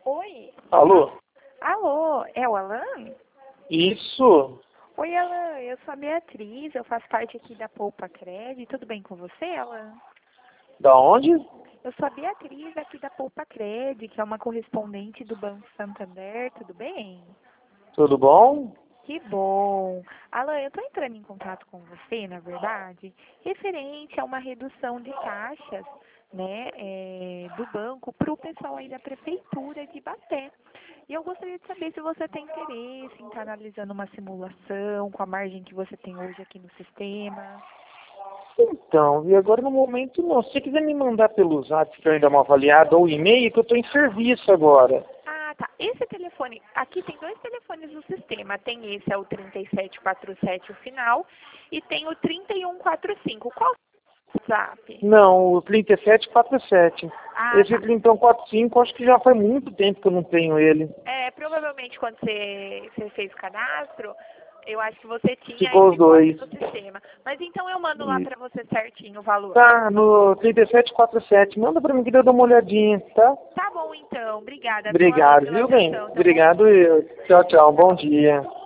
Oi. Alô? Alô, é o Alan? Isso. Oi, Alan, eu sou a Beatriz, eu faço parte aqui da Poupa Cred. Tudo bem com você, Alan? Da onde? Eu sou a Beatriz aqui da Poupa Cred, que é uma correspondente do Banco Santander. Tudo bem? Tudo bom? Que bom. Alan, eu estou entrando em contato com você, na verdade, referente a uma redução de taxas, né, do banco para o pessoal aí da prefeitura de Ibaté. E eu gostaria de saber se você tem interesse em estar analisando uma simulação com a margem que você tem hoje aqui no sistema. Então, e agora no momento não. Se você quiser me mandar pelo zap para eu ainda uma avaliada ou e-mail, que eu estou em serviço agora. Ah, tá. Esse telefone, aqui tem dois telefones no sistema. Tem esse, é o 3747 o final, e tem o 3145. Qual é o WhatsApp? Não, o 3747. Ah, Esse tá. 3145, acho que já faz muito tempo que eu não tenho ele. Provavelmente quando você fez o cadastro, eu acho que você tinha Ficou os esse fone dois. no sistema. Mas então eu mando lá Isso. pra você certinho o valor. Tá, no 3747. Manda para mim que eu dou uma olhadinha, tá? Tá bom então, obrigada, viu, Alan, Obrigado, pela viu, bem? atenção. Então, bom Obrigado dia. eu. Tchau, tchau. Bom Tchau. dia.